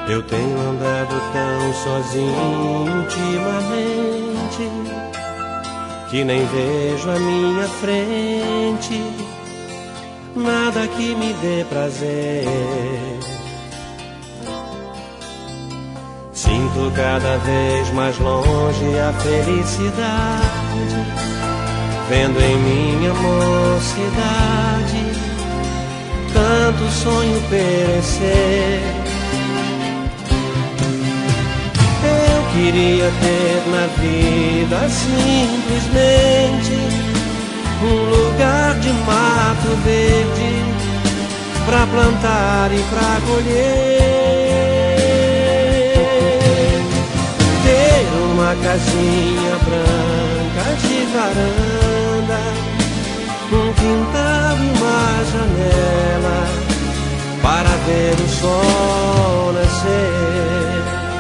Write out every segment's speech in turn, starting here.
Eu tenho andado tão sozinho ultimamente que nem vejo a minha frente nada que me dê prazer. Sinto cada vez mais longe a felicidade, vendo em minha mocidade tanto sonho perecer. Eu queria ter na vida simplesmente um lugar de mato verde pra plantar e pra colher, ter uma casinha branca de varanda, um quintal e uma janela para ver o sol nascer.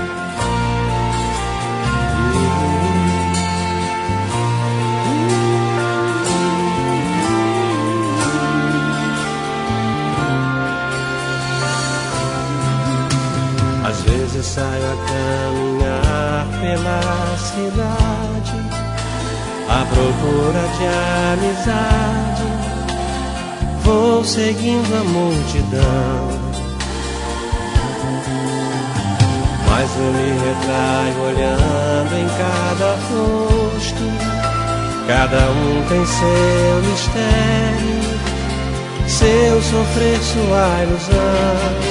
Às vezes saio a caminhar pela cidade à procura de amizade, vou seguindo a multidão, mas eu me retraio olhando em cada rosto, cada um tem seu mistério, seu sofrer, sua ilusão.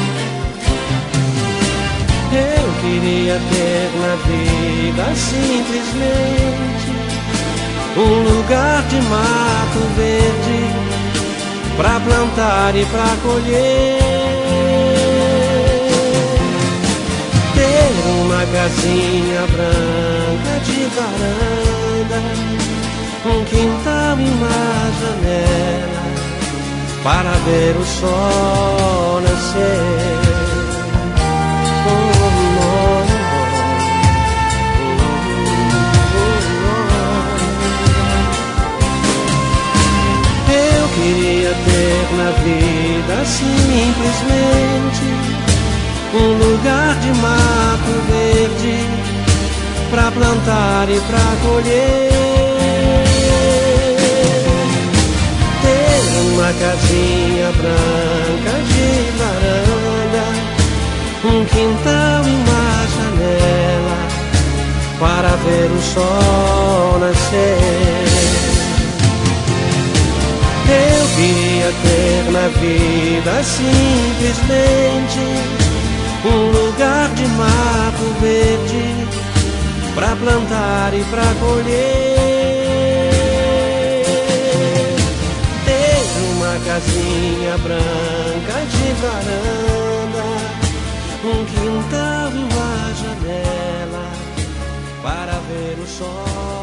Eu queria ter na vida simplesmente um lugar de mato verde pra plantar e pra colher, ter uma casinha branca de varanda, um quintal e uma janela para ver o sol nascer. Eu queria ter na vida simplesmente um lugar de mato verde pra plantar e pra colher, ter uma casinha branca de varanda, um quintal e uma janela para ver o sol nascer. Eu queria ter na vida simplesmente um lugar de mato verde pra plantar e pra colher, ter uma casinha branca de varanda, um quintal e uma janela para ver o sol